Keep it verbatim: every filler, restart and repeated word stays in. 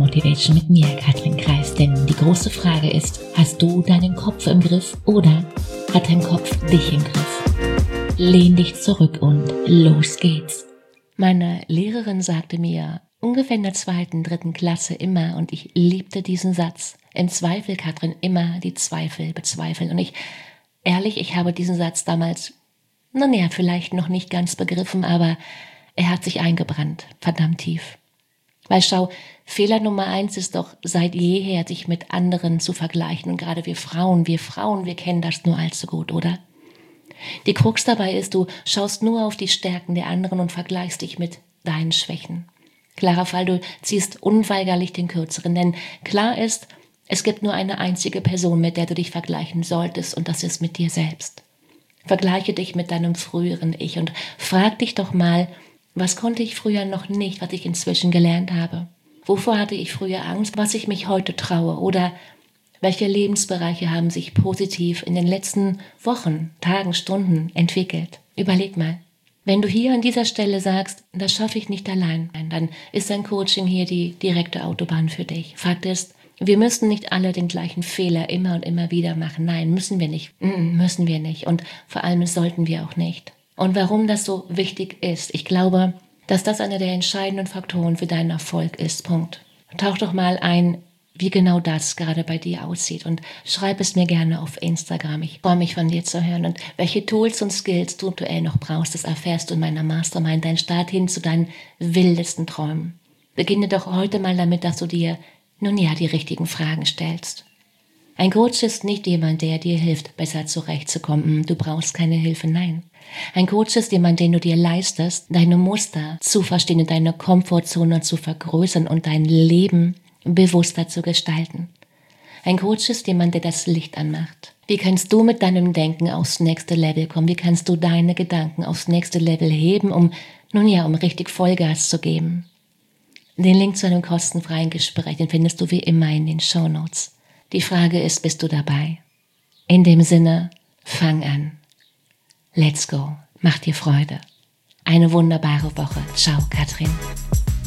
Motivation mit mir, Katrin Kreis. Denn die große Frage ist, hast du deinen Kopf im Griff oder hat dein Kopf dich im Griff? Lehn dich zurück und los geht's. Meine Lehrerin sagte mir ungefähr in der zweiten, dritten Klasse immer, und ich liebte diesen Satz: Im Zweifel, Katrin, immer die Zweifel bezweifeln. Und ich, ehrlich, ich habe diesen Satz damals, nun ja, vielleicht noch nicht ganz begriffen, aber er hat sich eingebrannt, verdammt tief. Weil schau, Fehler Nummer eins ist doch seit jeher, sich mit anderen zu vergleichen. Und gerade wir Frauen, wir Frauen, wir kennen das nur allzu gut, oder? Die Krux dabei ist, du schaust nur auf die Stärken der anderen und vergleichst dich mit deinen Schwächen. Klarer Fall, du ziehst unweigerlich den Kürzeren, denn klar ist, es gibt nur eine einzige Person, mit der du dich vergleichen solltest, und das ist mit dir selbst. Vergleiche dich mit deinem früheren Ich und frag dich doch mal, was konnte ich früher noch nicht, was ich inzwischen gelernt habe? Wovor hatte ich früher Angst, was ich mich heute traue? Oder welche Lebensbereiche haben sich positiv in den letzten Wochen, Tagen, Stunden entwickelt? Überleg mal. Wenn du hier an dieser Stelle sagst, das schaffe ich nicht allein, dann ist ein Coaching hier die direkte Autobahn für dich. Fakt ist, wir müssen nicht alle den gleichen Fehler immer und immer wieder machen. Nein, müssen wir nicht. Müssen wir nicht. Und vor allem sollten wir auch nicht. Und warum das so wichtig ist, ich glaube, dass das einer der entscheidenden Faktoren für deinen Erfolg ist. Punkt. Tauch doch mal ein, wie genau das gerade bei dir aussieht, und schreib es mir gerne auf Instagram. Ich freue mich, von dir zu hören. Und welche Tools und Skills du aktuell noch brauchst, das erfährst du in meiner Mastermind, dein Start hin zu deinen wildesten Träumen. Beginne doch heute mal damit, dass du dir, nun ja, die richtigen Fragen stellst. Ein Coach ist nicht jemand, der dir hilft, besser zurechtzukommen. Du brauchst keine Hilfe, nein. Ein Coach ist jemand, den du dir leistest, deine Muster zu verstehen, deine Komfortzone zu vergrößern und dein Leben bewusster zu gestalten. Ein Coach ist jemand, der das Licht anmacht. Wie kannst du mit deinem Denken aufs nächste Level kommen? Wie kannst du deine Gedanken aufs nächste Level heben, um, nun ja, um richtig Vollgas zu geben? Den Link zu einem kostenfreien Gespräch, den findest du wie immer in den Shownotes. Die Frage ist, bist du dabei? In dem Sinne, fang an. Let's go. Mach dir Freude. Eine wunderbare Woche. Ciao, Katrin.